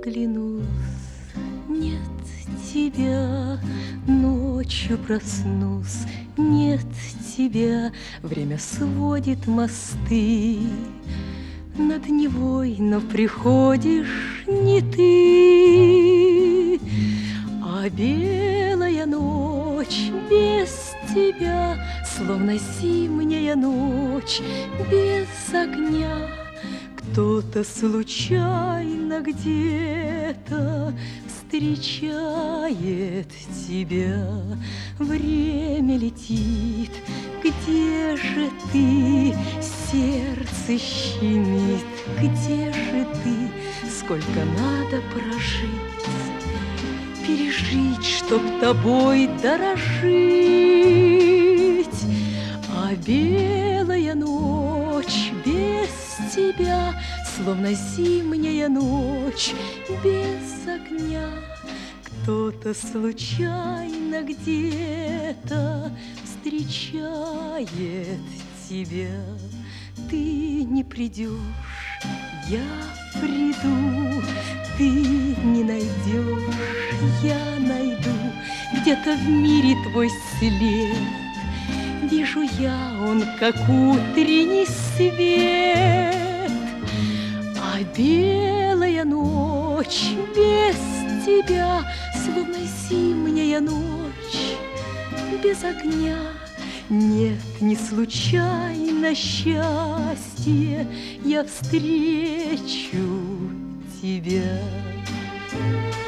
оглянусь, нет тебя. Ночью проснусь, нет тебя. Время сводит мосты над Невой, но приходишь не ты. А белая ночь без тебя, словно зимняя ночь без огня. Кто-то случайно где-то встречает тебя. Время летит, где же ты? Сердце щемит, где же ты? Сколько надо прожить, пережить, чтоб тобой дорожить. А белая ночь без тебя, словно зимняя ночь без огня. Кто-то случайно где-то встречает тебя. Ты не придешь, я приду. Ты не найдешь, я найду. Где-то в мире твой след. Вижу я он, как утренний свет. А белая ночь без тебя, словно зимняя ночь без огня. Нет, не случайно счастье, я встречу тебя.